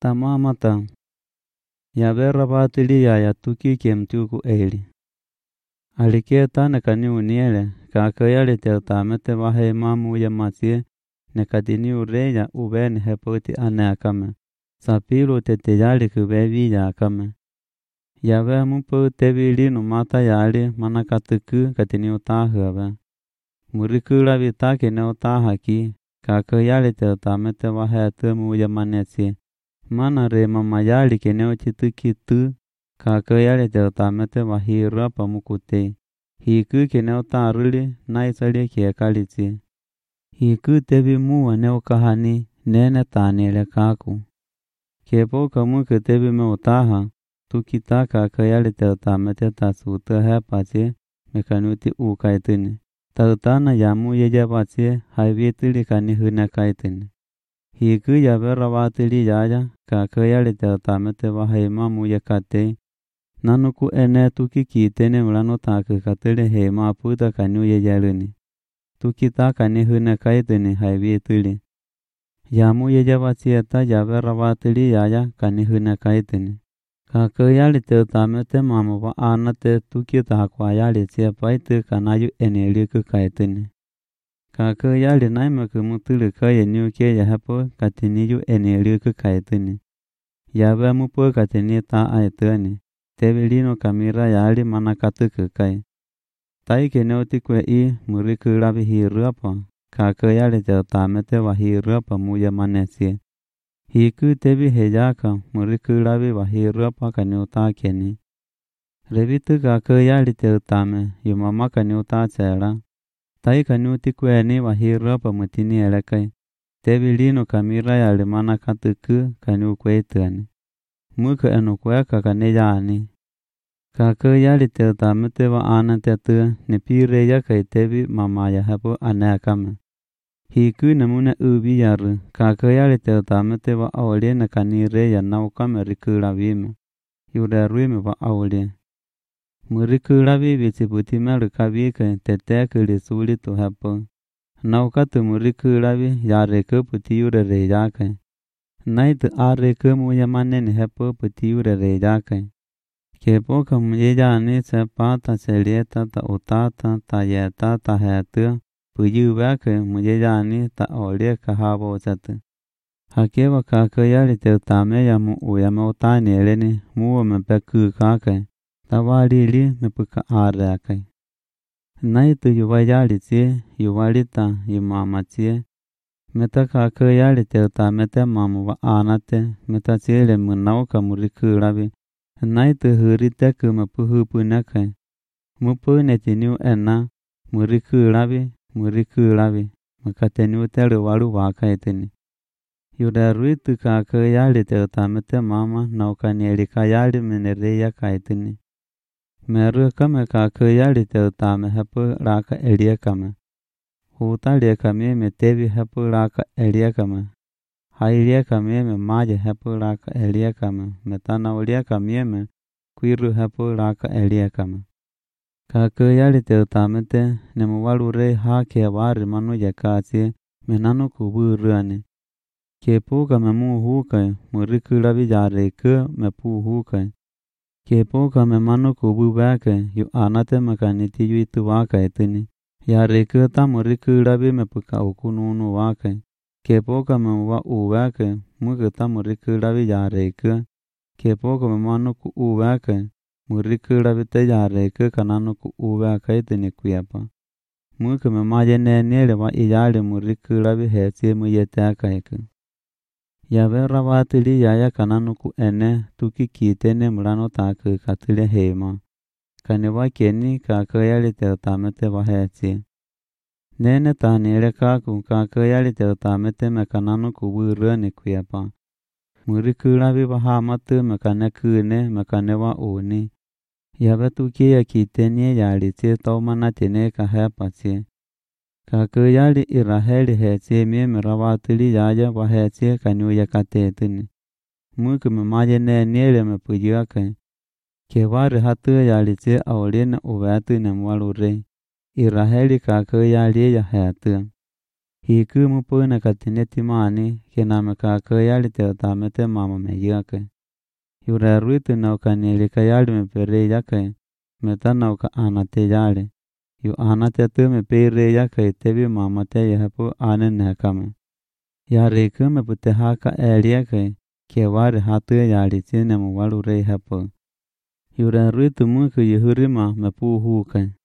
Tamamata. Yavera batili ya tuki kemtuku eli. Aliketa nekani uniele, kakayale teltamete vahe mamu ya masie, nekadini ureya uveni hepoti anakame. Sapilu teteyali kubevi yakame. Yave mupo tevili numata yali manakatuku katini utahave. Murikula vitake ne utahaki, kakayale teltamete vahe temu ya manesie. Mana re mama yali keneo chituki tu, kakayale teltamete vahira pamukute. Hiku keneo taruli naisali kiekalitsi. Hiku tevi muwa neo kahani nene tanele kaku. Kepo kamuke tevi me utaha, tukita kakayale teltamete tasuta hepatsi mekanuti ukaitini. Tautana yamu yejepatsi haivitili kani hunekaitini. Hiku yavera vatili yaya, kakayale teltamete vahaima muyakate. Nanuku ene tuki kitene mulano taku katili heima puta kanu yejelini. Tukita kani hunekaitini haivitili. Yamu yejepatsi eta yavera vatili yaya kani hunekaitini. Kakayale teltamete mamu va anate tukita hakwayale siepaitu kanayu eneliku kaitini. Kakayale naimaku mutulu kaya nyuke yahapo katiniyu eneliku kaitini. Yave mupo katini ta aitani. Tevilino kamira yali manakatuku kai. Taike neotikwe I murikulavi hirapa. Kakayale teltamete vahirapa muya manesie. Hiku tevi hejaka murikulavi vahirapa kaniutakeni. Revitu kakayale teltame yumama kaniutatsela. Tai kaniutikweni vahirapa mutini elekai. Tevilino kamira yali manakatuku kaniukweitani. Muka enukweka kaneyani. Kakayale teltamete va anatetu nepire yakai tevi mama yahapo anakame. Hiku namuna ubi yaru. Kakayale teltamete va awali nakanire ya naukame rikulavime. Yudarwime va awali. Murikulavi vitiputi melukavike teteku lisuli tuhapo. Naukatu murikulavi yareke puti yurere yakai. Naitu areke muya manene hepo puti yurere yakai. Kepoka muyejani sepata selieta ta utata ta yeta ta hetu. Puyuvake muyejani ta olie kahabo satu. Hakeva kakayale teltame ya mu uyame utani eleni muwa mepeku kakai. Tavalili mepuka arekai. Naitu yuvayali tsie, yuvalita yumama tsie. Meta kakayale teltamete mamu va anate, meta tsiele munauka murikulavi. Naitu huriteku mepuhupu nekai. Mupu netiniu ena, murikulavi, makateniu telu walu wakaitini. Yudaruitu kakayale teltamete mama naukani elikayali menereya kaitini. Meru kame kakayale teltame hepu raka eliekame. Hutaliekame me tevi hepu raka eliekame. Hailiekame me maje hepu raka eliekame. Metana uliekame me kuiru hepu raka eliekame. Kakayale teltamete nemuwalure hake wari manu yakatsi menanu kuburuani. Kepuka memu hukai murikulavi yareke mepu hukai. Kepoka memanu kububake yu anate makaniti yu itu wakaitini. Yareke ta murikulavi mepuka ukununu wakai. Kepoka memuwa uwake mugita murikulavi yareke. Kepoka memanu ku uwake murikulavi te yareke kananu ku uwakaitini kuyapa. Muka memaje nenele wa iyale murikulavi hetse muyetakaike. Yavera vatili yaya kananu ku ene tuki kitene mulano taku katile heima. Kanewa keni kakayale teltamete vahetsi. Nene tanile kaku kakayale teltamete mekananu kuburani kuyapa. Murikulavi vahamatu mekanekune mekanewa uni. Yave tuki ya kitene yalitsi taumanatine kahepatsi. Kakayale iraheli hetsi mimira vatili yaya vahetsi kanyuya katetini. Muka memaje nenele mepuyake. Kevari hatu yalitsi aulina uvetu nemwalure. Iraheli kakayale ya hatu. Hiku mupuna katineti mani kename kakayali te tamete mama me yake. Yura ruitu na ukanili kayali me pere yake. Metana uka anate yale. Yu anate tu me pere yake tebi mama te yahapu anene kame. Yari kume pute haka eli yake. Kiawari hatu yali tine mu walu rei hapu. Yura ruitu muku yuhurima me puhuke.